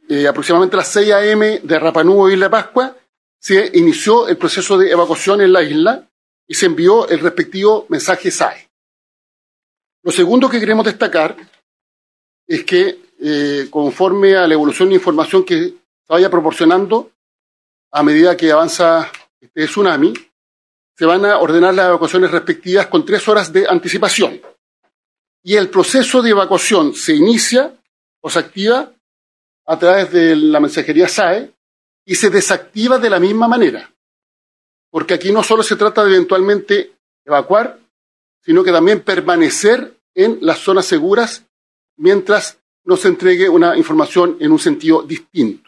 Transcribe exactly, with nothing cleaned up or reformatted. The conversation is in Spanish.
eh, aproximadamente a las seis a eme de Rapa Nui, Isla Pascua, se inició el proceso de evacuación en la isla y se envió el respectivo mensaje S A E. Lo segundo que queremos destacar es que, eh, conforme a la evolución de información que se vaya proporcionando a medida que avanza este tsunami, se van a ordenar las evacuaciones respectivas con tres horas de anticipación. Y el proceso de evacuación se inicia o se activa a través de la mensajería S A E y se desactiva de la misma manera. Porque aquí no solo se trata de eventualmente evacuar, sino que también permanecer en las zonas seguras mientras no se entregue una información en un sentido distinto.